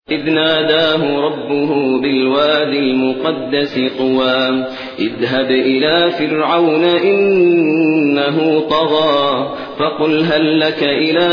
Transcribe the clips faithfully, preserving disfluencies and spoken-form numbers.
إذ ناداه ربه بالوادي المقدس طوى اذهب إلى فرعون إنه طغى فقل هل لك إلى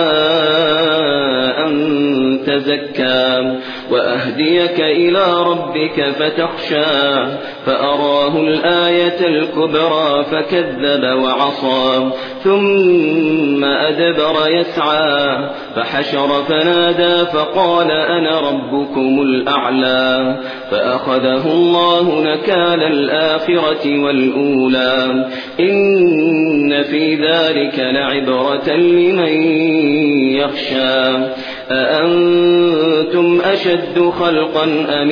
أن تزكى وأهديك إلى ربك فتخشى فأراه الآية الكبرى فكذب وعصى ثم أدبر يسعى فحشر فنادى فقال أنا ربكم الأعلى فأخذه الله نكال الآخرة والأولى إن في ذلك لعبرة لمن يخشى أأنتم أشد خلقا أم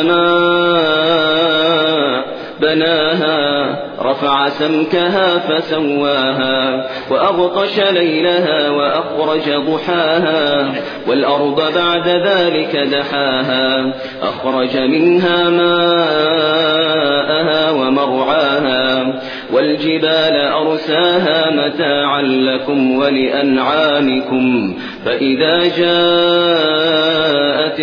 السماء بناها رفع سمكها فسواها وأغطش ليلها وأخرج ضحاها والأرض بعد ذلك دحاها أخرج منها ماءها ومرعاها والجبال أرساها متاعا لكم ولأنعامكم فإذا جاءت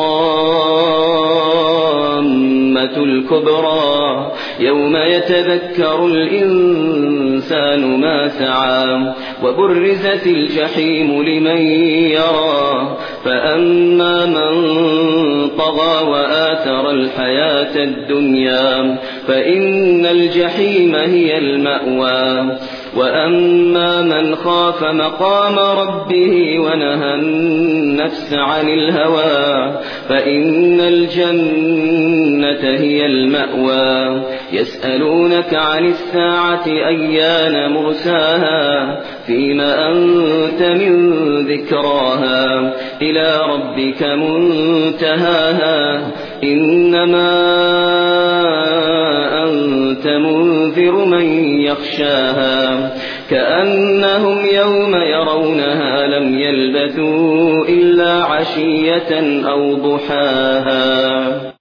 الطامة الكبرى يوم يتذكر الإنسان ما سعى وبرزت الجحيم لمن يرى فأما من طغى وآثر الحياة الدنيا فإن الجحيم هي المأوى وأما من خاف مقام ربه ونهى النفس عن الهوى فإن الجنة هي المأوى يسألونك عن الساعة أيان مرساها فيما أنت من ذكراها إلى ربك منتهاها إنما أنت منذر من يخشاها كأنهم يوم يرونها لم يلبثوا إلا عشية أو ضحاها.